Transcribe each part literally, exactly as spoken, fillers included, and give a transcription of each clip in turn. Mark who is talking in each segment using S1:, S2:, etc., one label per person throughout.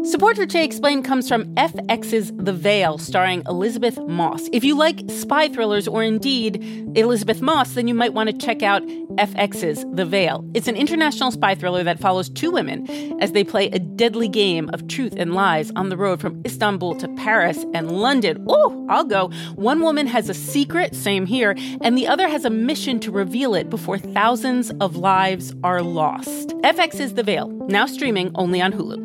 S1: Support for Che Explained comes from F X's The Veil, starring Elizabeth Moss. If you like spy thrillers or indeed Elizabeth Moss, then you might want to check out F X's The Veil. It's an international spy thriller that follows two women as they play a deadly game of truth and lies on the road from Istanbul to Paris and London. Oh, I'll go. One woman has a secret, same here, and the other has a mission to reveal it before thousands of lives are lost. F X's The Veil, now streaming only on Hulu.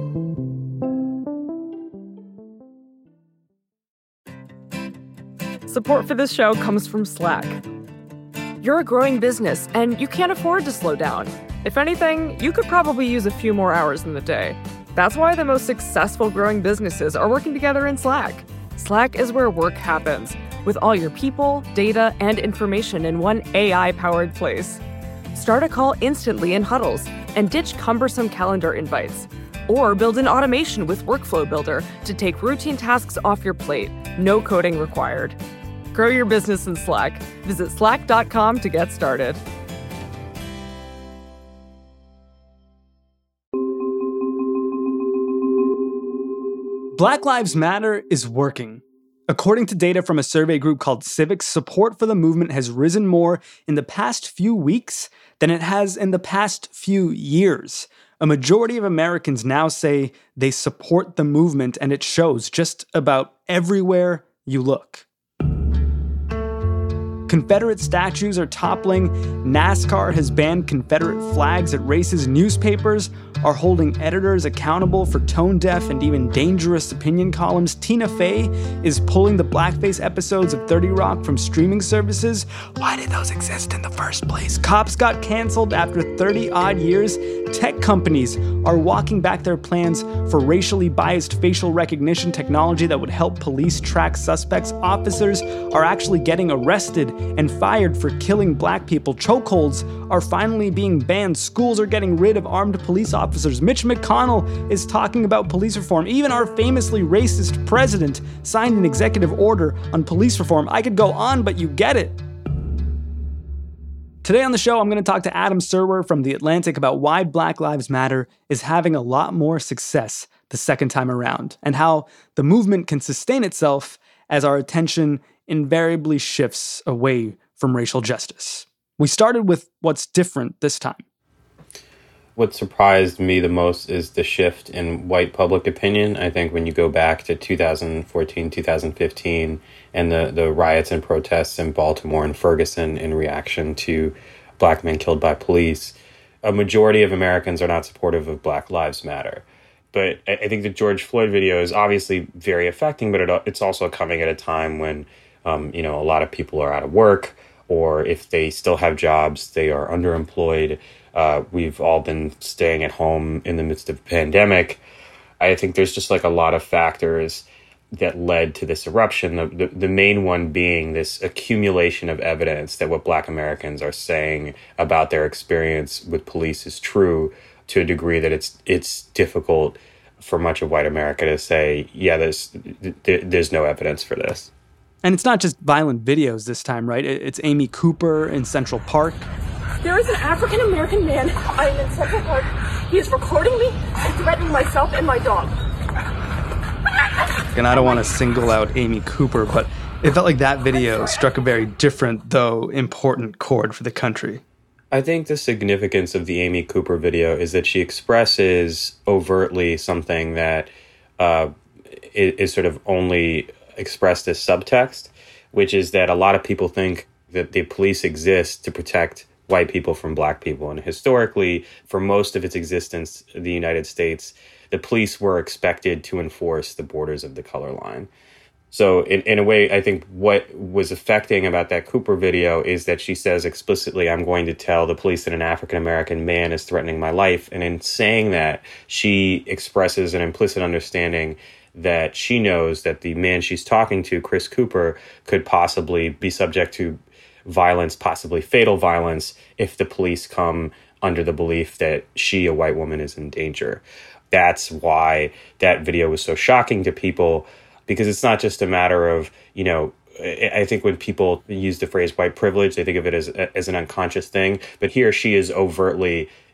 S2: Support for this show comes from Slack. You're a growing business, and you can't afford to slow down. If anything, you could probably use a few more hours in the day. That's why the most successful growing businesses are working together in Slack. Slack is where work happens, with all your people, data, and information in one A I-powered place. Start a call instantly in huddles and ditch cumbersome calendar invites. Or build an automation with Workflow Builder to take routine tasks off your plate. No coding required. Grow your business in Slack. Visit slack dot com to get started.
S3: Black Lives Matter is working. According to data from a survey group called Civics, support for the movement has risen more in the past few weeks than it has in the past few years. A majority of Americans now say they support the movement, and it shows just about everywhere you look. Confederate statues are toppling. NASCAR has banned Confederate flags at races. Newspapers are holding editors accountable for tone-deaf and even dangerous opinion columns. Tina Fey is pulling the blackface episodes of thirty Rock from streaming services. Why did those exist in the first place? Cops got canceled after thirty-odd years. Tech companies are walking back their plans for racially biased facial recognition technology that would help police track suspects. Officers are actually getting arrested and fired for killing black people. Chokeholds are finally being banned. Schools are getting rid of armed police officers. Mitch McConnell is talking about police reform. Even our famously racist president signed an executive order on police reform. I could go on, but you get it. Today on the show, I'm going to talk to Adam Serwer from The Atlantic about why Black Lives Matter is having a lot more success the second time around, and how the movement can sustain itself as our attention invariably shifts away from racial justice. We started with what's different this time.
S4: What surprised me the most is the shift in white public opinion. I think when you go back to two thousand fourteen, two thousand fifteen, and the, the riots and protests in Baltimore and Ferguson in reaction to black men killed by police, a majority of Americans are not supportive of Black Lives Matter. But I think the George Floyd video is obviously very affecting, but it, it's also coming at a time when Um, you know, a lot of people are out of work, or if they still have jobs, they are underemployed. Uh, we've all been staying at home in the midst of a pandemic. I think there's just like a lot of factors that led to this eruption. The, the, the main one being this accumulation of evidence that what Black Americans are saying about their experience with police is true, to a degree that it's it's difficult for much of white America to say, yeah, there's there, there's no evidence for this.
S3: And it's not just violent videos this time, right? It's Amy Cooper in Central Park.
S5: There is an African-American man. I am in Central Park. He is recording me and threatening myself and my dog.
S3: And I don't want to single out Amy Cooper, but it felt like that video struck a very different, though important chord for the country.
S4: I think the significance of the Amy Cooper video is that she expresses overtly something that uh, is sort of only expressed as subtext, which is that a lot of people think that the police exist to protect white people from black people. And historically, for most of its existence in the United States, the police were expected to enforce the borders of the color line. So in, in a way, I think what was affecting about that Cooper video is that she says explicitly, I'm going to tell the police that an African-American man is threatening my life. And in saying that, she expresses an implicit understanding that she knows that the man she's talking to, Chris Cooper, could possibly be subject to violence, possibly fatal violence, if the police come under the belief that she, a white woman, is in danger. That's why that video was so shocking to people, because it's not just a matter of, you know, I think when people use the phrase white privilege, they think of it as as an unconscious thing. But here she is overtly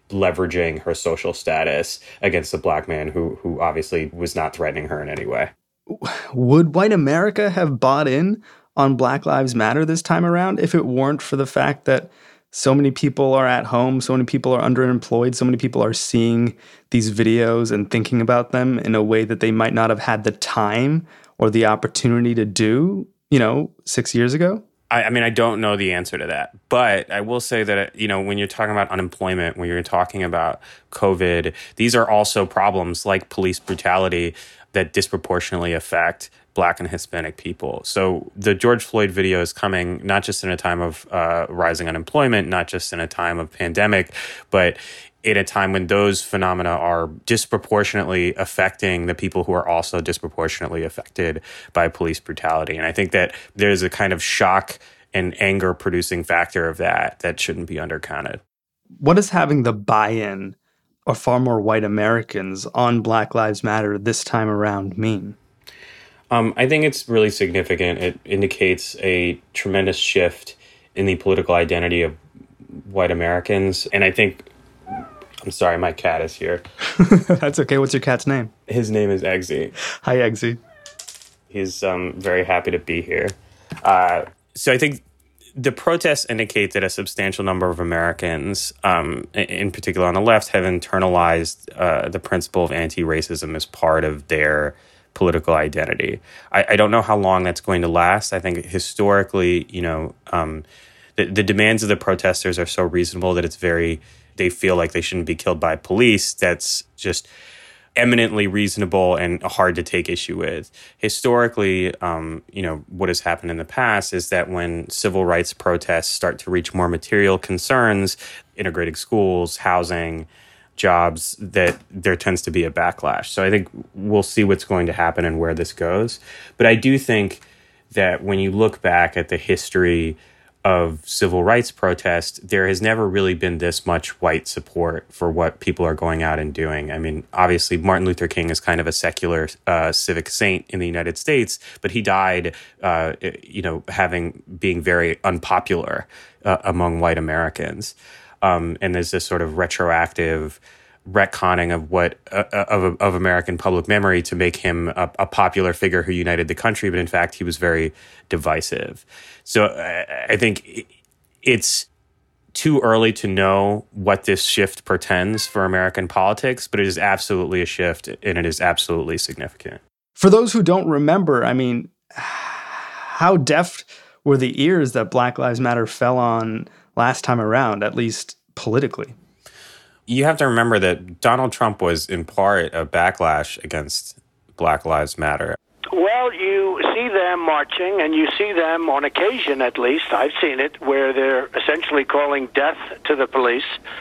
S4: leveraging her social status against a black man who who obviously was not threatening her in any way.
S3: Would white America have bought in on Black Lives Matter this time around if it weren't for the fact that so many people are at home, so many people are underemployed, so many people are seeing these videos and thinking about them in a way that they might not have had the time or the opportunity to do, you know, six years ago?
S4: I, I mean, I don't know the answer to that, but I will say that, you know, when you're talking about unemployment, when you're talking about COVID, these are also problems like police brutality that disproportionately affect Black and Hispanic people. So the George Floyd video is coming not just in a time of uh, rising unemployment, not just in a time of pandemic, but at a time when those phenomena are disproportionately affecting the people who are also disproportionately affected by police brutality. And I think that there's a kind of shock and anger producing factor of that that shouldn't be undercounted.
S3: What does having the buy-in of far more white Americans on Black Lives Matter this time around mean?
S4: Um, I think it's really significant. It indicates a tremendous shift in the political identity of white Americans. And I think I'm sorry, my cat is here.
S3: That's okay. What's your cat's name?
S4: His name is Eggsy.
S3: Hi, Eggsy.
S4: He's um, very happy to be here. Uh, so I think the protests indicate that a substantial number of Americans, um, in particular on the left, have internalized uh, the principle of anti-racism as part of their political identity. I, I don't know how long that's going to last. I think historically, you know, um, the, the demands of the protesters are so reasonable that it's very... they feel like they shouldn't be killed by police. That's just eminently reasonable and hard to take issue with. Historically, um, you know, what has happened in the past is that when civil rights protests start to reach more material concerns, integrating schools, housing, jobs, that there tends to be a backlash. So I think we'll see what's going to happen and where this goes. But I do think that when you look back at the history of civil rights protest, there has never really been this much white support for what people are going out and doing. I mean, obviously, Martin Luther King is kind of a secular uh, civic saint in the United States, but he died, uh, you know, having being very unpopular uh, among white Americans. Um, and there's this sort of retroactive retconning of what uh, of of American public memory to make him a, a popular figure who united the country, but in fact he was very divisive. So I, I think it's too early to know what this shift portends for American politics, but it is absolutely a shift, and it is absolutely significant.
S3: For those who don't remember, I mean, how deaf were the ears that Black Lives Matter fell on last time around, at least politically?
S4: You have to remember that Donald Trump was in part a backlash against Black Lives Matter.
S6: Well, you see them marching, and you see them on occasion, at least, I've seen it, where they're essentially calling death to the police,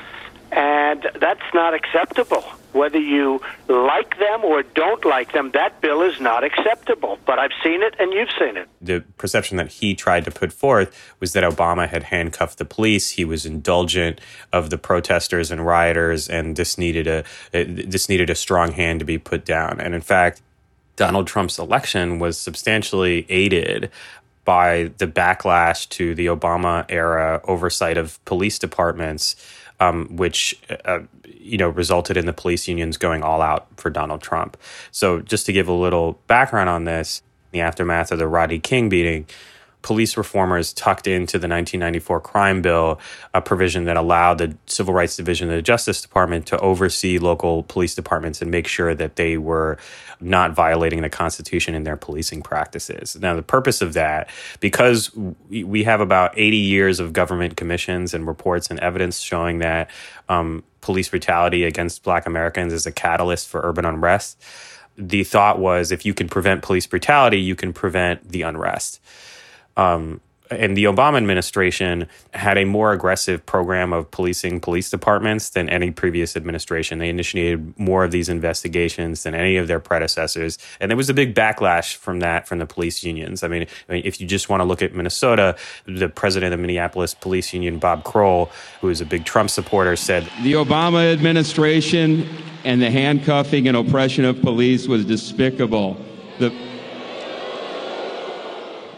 S6: and that's not acceptable. Whether you like them or don't like them, that bill is not acceptable. But I've seen it, and you've seen it.
S4: The perception that he tried to put forth was that Obama had handcuffed the police. He was indulgent of the protesters and rioters, and this needed a this needed a strong hand to be put down. And in fact, Donald Trump's election was substantially aided by the backlash to the Obama-era oversight of police departments, um, which uh, you know resulted in the police unions going all out for Donald Trump. So just to give a little background on this, in the aftermath of the Rodney King beating, police reformers tucked into the nineteen ninety-four crime bill a provision that allowed the Civil Rights Division of the Justice Department to oversee local police departments and make sure that they were not violating the Constitution in their policing practices. Now, the purpose of that, because we have about eighty years of government commissions and reports and evidence showing that um, police brutality against Black Americans is a catalyst for urban unrest, the thought was if you can prevent police brutality, you can prevent the unrest. Um, and the Obama administration had a more aggressive program of policing police departments than any previous administration. They initiated more of these investigations than any of their predecessors. And there was a big backlash from that from the police unions. I mean, I mean if you just want to look at Minnesota, the president of Minneapolis Police Union, Bob Kroll, who is a big Trump supporter, said,
S7: "The Obama administration and the handcuffing and oppression of police was despicable. The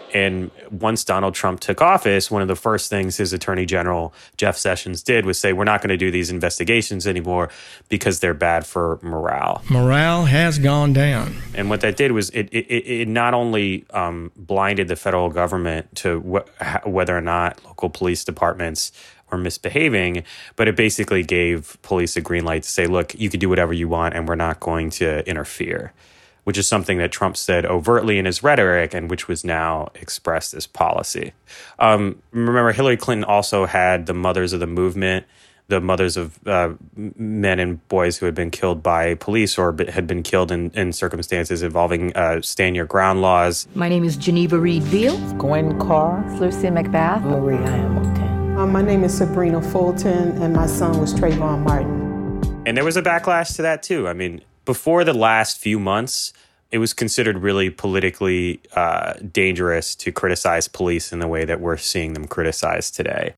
S4: And once Donald Trump took office, one of the first things his Attorney General, Jeff Sessions, did was say, we're not going to do these investigations anymore because they're bad for morale.
S8: Morale has gone down.
S4: And what that did was it it, it not only um, blinded the federal government to wh- whether or not local police departments were misbehaving, but it basically gave police a green light to say, look, you can do whatever you want and we're not going to interfere, which is something that Trump said overtly in his rhetoric and which was now expressed as policy. Um, remember, Hillary Clinton also had the Mothers of the Movement, the mothers of uh, men and boys who had been killed by police or had been killed in, in circumstances involving uh, stand your ground laws.
S9: My name is Geneva Reed Veal.
S10: Gwen Carr.
S9: Lucy McBath.
S10: Maria Hamilton.
S11: Um, my name is Sabrina Fulton, and my son was Trayvon Martin.
S4: And there was a backlash to that, too. I mean, before the last few months, it was considered really politically uh, dangerous to criticize police in the way that we're seeing them criticized today.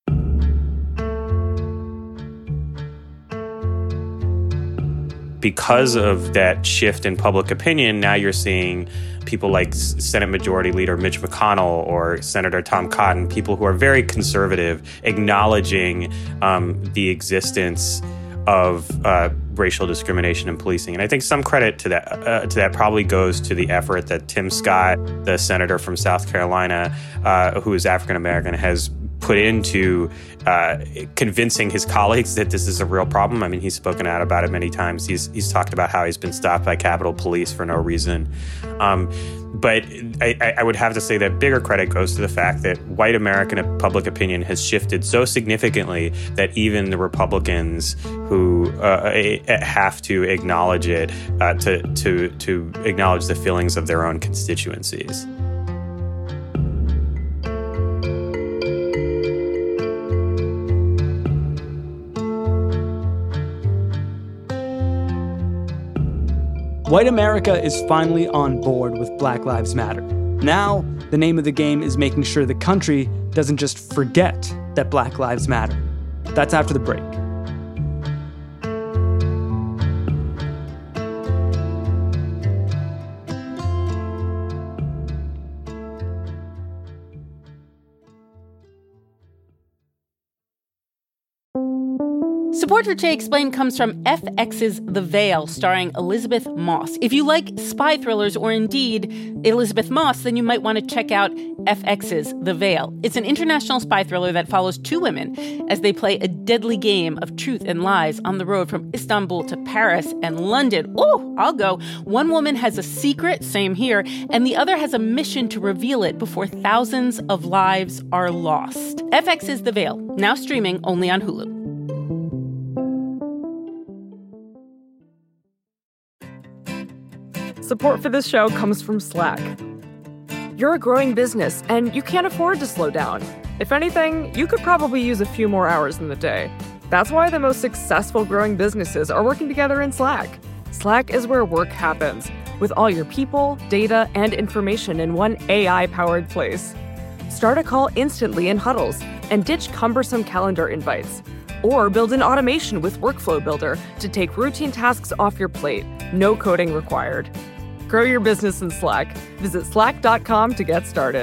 S4: Because of that shift in public opinion, now you're seeing people like Senate Majority Leader Mitch McConnell or Senator Tom Cotton, people who are very conservative, acknowledging um, the existence of uh, racial discrimination in policing. And I think some credit to that uh, to that probably goes to the effort that Tim Scott, the senator from South Carolina, uh, who is African American, has put into uh, convincing his colleagues that this is a real problem. I mean, he's spoken out about it many times. He's he's talked about how he's been stopped by Capitol Police for no reason. Um, but I, I would have to say that bigger credit goes to the fact that white American public opinion has shifted so significantly that even the Republicans who uh, have to acknowledge it, uh, to to to acknowledge the feelings of their own constituencies.
S3: White America is finally on board with Black Lives Matter. Now, the name of the game is making sure the country doesn't just forget that Black Lives Matter. That's after the break.
S1: Support for Jay Explained comes from F X's The Veil, starring Elizabeth Moss. If you like spy thrillers or indeed Elizabeth Moss, then you might want to check out F X's The Veil. It's an international spy thriller that follows two women as they play a deadly game of truth and lies on the road from Istanbul to Paris and London. Oh, I'll go. One woman has a secret, same here, and the other has a mission to reveal it before thousands of lives are lost. F X's The Veil, now streaming only on Hulu.
S2: Support for this show comes from Slack. You're a growing business, and you can't afford to slow down. If anything, you could probably use a few more hours in the day. That's why the most successful growing businesses are working together in Slack. Slack is where work happens, with all your people, data, and information in one A I-powered place. Start a call instantly in huddles and ditch cumbersome calendar invites. Or build an automation with Workflow Builder to take routine tasks off your plate. No coding required. Grow your business in Slack. Visit slack dot com to get started.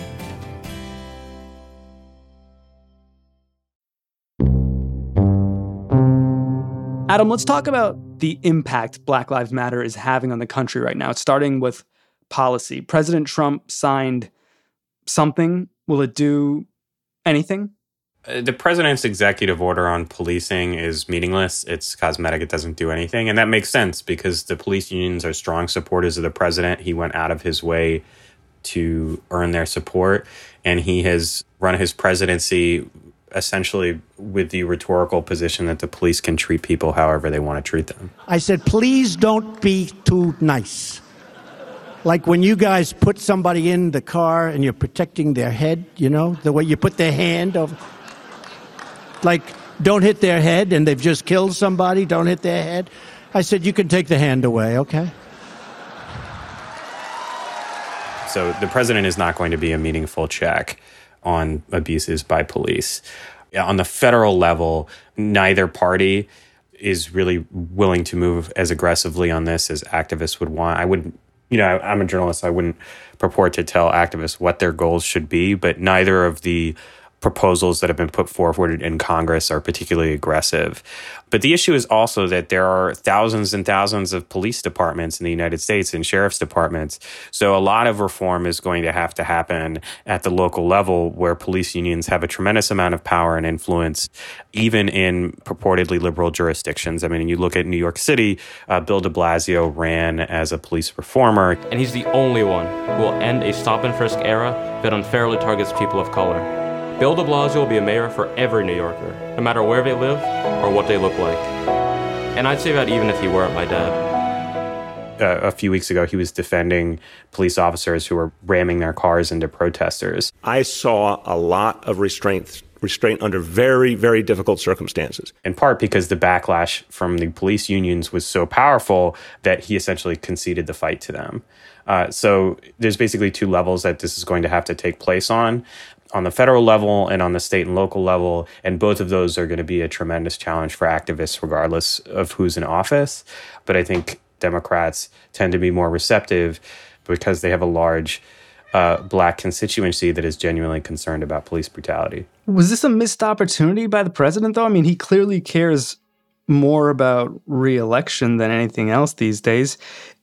S3: Adam, let's talk about the impact Black Lives Matter is having on the country right now. It's starting with policy. President Trump signed something. Will it do anything?
S4: The president's executive order on policing is meaningless. It's cosmetic. It doesn't do anything. And that makes sense because the police unions are strong supporters of the president. He went out of his way to earn their support. And he has run his presidency essentially with the rhetorical position that the police can treat people however they want to treat them.
S12: I said, please don't be too nice. Like when you guys put somebody in the car and you're protecting their head, you know, the way you put their hand over. Like, don't hit their head, and they've just killed somebody, don't hit their head. I said, you can take the hand away, okay?
S4: So the president is not going to be a meaningful check on abuses by police. On the federal level, neither party is really willing to move as aggressively on this as activists would want. I would You know, I, I'm a journalist. I wouldn't purport to tell activists what their goals should be, but neither of the proposals that have been put forward in Congress are particularly aggressive. But the issue is also that there are thousands and thousands of police departments in the United States and sheriff's departments. So a lot of reform is going to have to happen at the local level, where police unions have a tremendous amount of power and influence, even in purportedly liberal jurisdictions. I mean, you look at New York City, uh, Bill de Blasio ran as a police reformer.
S13: And he's the only one who will end a stop-and-frisk era that unfairly targets people of color. Bill de Blasio will be a mayor for every New Yorker, no matter where they live or what they look like. And I'd say that even if he weren't my dad.
S4: Uh, a few weeks ago, he was defending police officers who were ramming their cars into protesters.
S14: I saw a lot of restraint, restraint under very, very difficult circumstances.
S4: In part because the backlash from the police unions was so powerful that he essentially conceded the fight to them. Uh, so there's basically two levels that this is going to have to take place on. On the federal level and on the state and local level, and both of those are going to be a tremendous challenge for activists regardless of who's in office. But I think Democrats tend to be more receptive because they have a large uh, black constituency that is genuinely concerned about police brutality.
S3: Was this a missed opportunity by the president, though? I mean, he clearly cares more about re-election than anything else these days.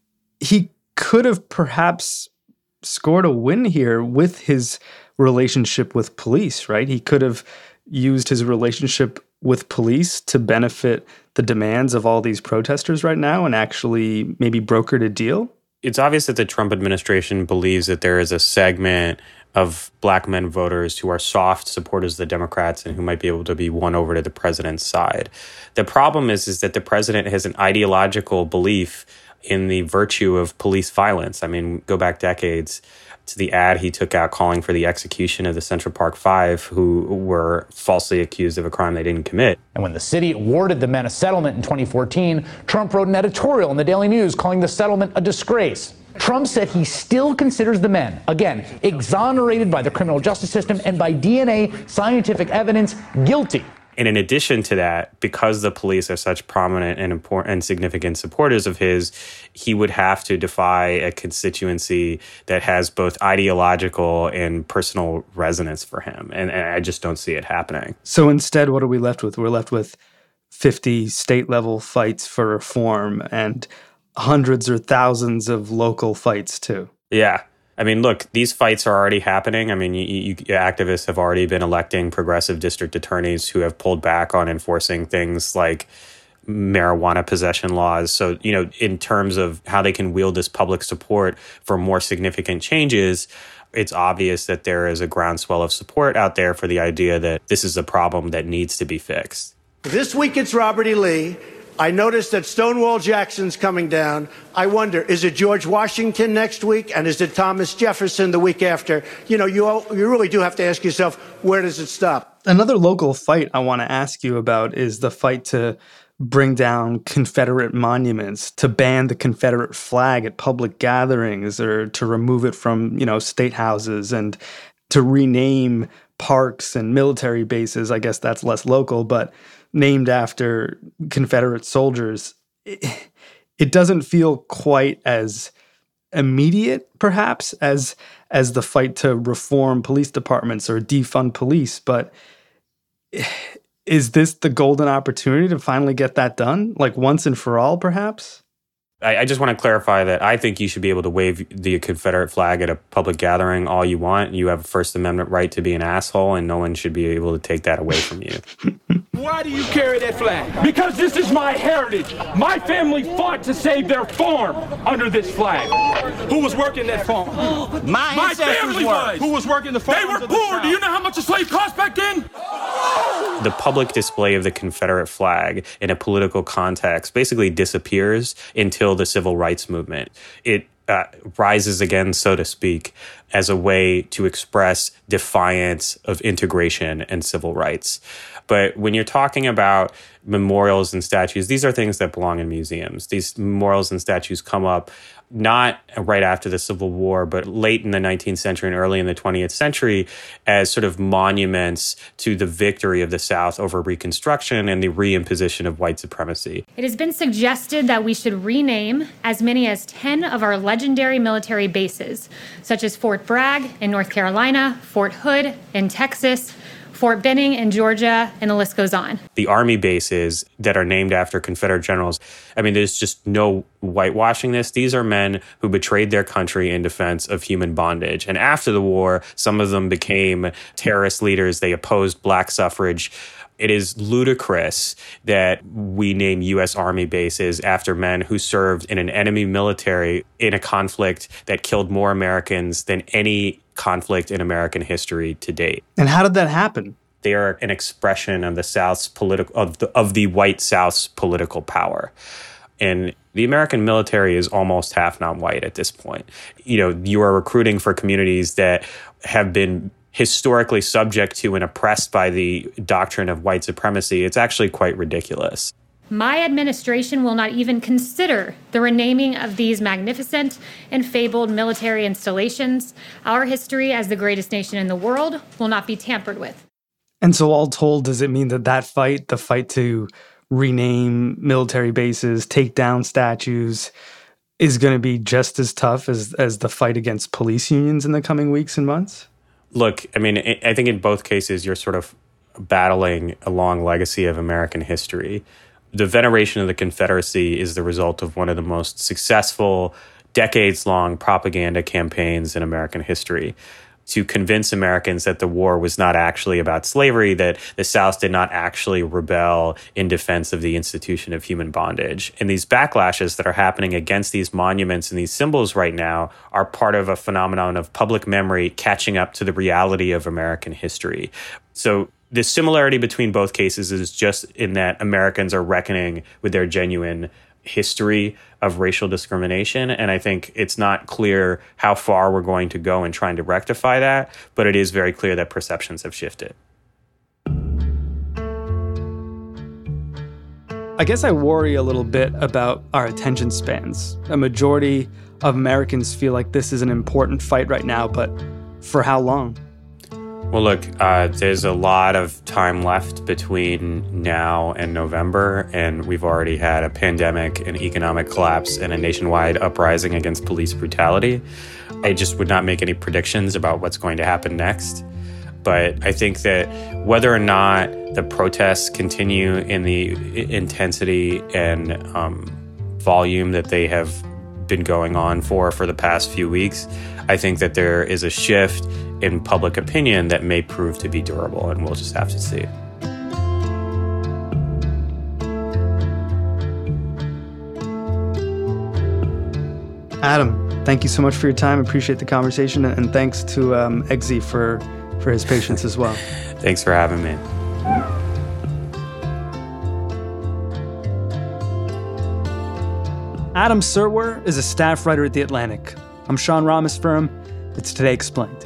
S3: He could have perhaps scored a win here with his relationship with police, right? He could have used his relationship with police to benefit the demands of all these protesters right now and actually maybe brokered a deal.
S4: It's obvious that the Trump administration believes that there is a segment of black men voters who are soft supporters of the Democrats and who might be able to be won over to the president's side. The problem is, is that the president has an ideological belief in the virtue of police violence. I mean, go back decades to the ad he took out calling for the execution of the Central Park Five, who were falsely accused of a crime they didn't commit.
S15: And when the city awarded the men a settlement in twenty fourteen, Trump wrote an editorial in the Daily News calling the settlement a disgrace. Trump said he still considers the men, again, exonerated by the criminal justice system and by D N A scientific evidence, guilty.
S4: And in addition to that, because the police are such prominent and important and significant supporters of his, he would have to defy a constituency that has both ideological and personal resonance for him. And, and I just don't see it happening.
S3: So instead, what are we left with? We're left with fifty state-level fights for reform and hundreds or thousands of local fights, too.
S4: Yeah. I mean, look, these fights are already happening. I mean, you, you, activists have already been electing progressive district attorneys who have pulled back on enforcing things like marijuana possession laws. So, you know, in terms of how they can wield this public support for more significant changes, it's obvious that there is a groundswell of support out there for the idea that this is a problem that needs to be fixed.
S12: This week it's Robert E. Lee. I noticed that Stonewall Jackson's coming down. I wonder, is it George Washington next week? And is it Thomas Jefferson the week after? You know, you all, you really do have to ask yourself, where does it stop?
S3: Another local fight I want to ask you about is the fight to bring down Confederate monuments, to ban the Confederate flag at public gatherings, or to remove it from, you know, state houses, and to rename parks and military bases. I guess that's less local, but named after Confederate soldiers. It, it doesn't feel quite as immediate, perhaps, as as the fight to reform police departments or defund police. But is this the golden opportunity to finally get that done, like once and for all, perhaps?
S4: I, I just want to clarify that I think you should be able to wave the Confederate flag at a public gathering all you want. You have a First Amendment right to be an asshole, and no one should be able to take that away from you.
S16: Why do you carry that flag? Because this is my heritage. My family fought to save their farm under this flag. Who was working that farm?
S17: My,
S16: my
S17: ancestors
S16: family
S17: were.
S16: was. Who was working the farm? They were poor. Do you know how much a slave cost back then?
S4: The public display of the Confederate flag in a political context basically disappears until the civil rights movement. It uh, rises again, so to speak, as a way to express defiance of integration and civil rights. But when you're talking about memorials and statues, these are things that belong in museums. These memorials and statues come up not right after the Civil War, but late in the nineteenth century and early in the twentieth century as sort of monuments to the victory of the South over Reconstruction and the reimposition of white supremacy.
S17: It has been suggested that we should rename as many as ten of our legendary military bases, such as Fort Bragg in North Carolina, Fort Hood in Texas, Fort Benning in Georgia, and the list goes on.
S4: The Army bases that are named after Confederate generals, I mean, there's just no whitewashing this. These are men who betrayed their country in defense of human bondage. And after the war, some of them became terrorist leaders. They opposed black suffrage. It is ludicrous that we name U S Army bases after men who served in an enemy military in a conflict that killed more Americans than any conflict in American history to date.
S3: And how did that happen?
S4: They are an expression of the South's political of the of the white South's political power. And the American military is almost half non-white at this point. You know, you are recruiting for communities that have been historically subject to and oppressed by the doctrine of white supremacy. It's actually quite ridiculous.
S17: My administration will not even consider the renaming of these magnificent and fabled military installations. Our history as the greatest nation in the world will not be tampered with.
S3: And so all told, does it mean that that fight, the fight to rename military bases, take down statues, is going to be just as tough as, as the fight against police unions in the coming weeks and months?
S4: Look, I mean, I think in both cases, you're sort of battling a long legacy of American history. The veneration of the Confederacy is the result of one of the most successful, decades-long propaganda campaigns in American history to convince Americans that the war was not actually about slavery, that the South did not actually rebel in defense of the institution of human bondage. And these backlashes that are happening against these monuments and these symbols right now are part of a phenomenon of public memory catching up to the reality of American history. So the similarity between both cases is just in that Americans are reckoning with their genuine history of racial discrimination. And I think it's not clear how far we're going to go in trying to rectify that, but it is very clear that perceptions have shifted.
S3: I guess I worry a little bit about our attention spans. A majority of Americans feel like this is an important fight right now, but for how long?
S4: Well, look, uh, there's a lot of time left between now and November, and we've already had a pandemic, an economic collapse, and a nationwide uprising against police brutality. I just would not make any predictions about what's going to happen next. But I think that whether or not the protests continue in the intensity and um, volume that they have been going on for for the past few weeks, I think that there is a shift in public opinion that may prove to be durable, and we'll just have to see.
S3: Adam, thank you so much for your time. Appreciate the conversation, and thanks to um, Eggsy for, for his patience as well.
S4: Thanks for having me.
S3: Adam Serwer is a staff writer at The Atlantic. I'm Sean Rameswaram. It's Today Explained.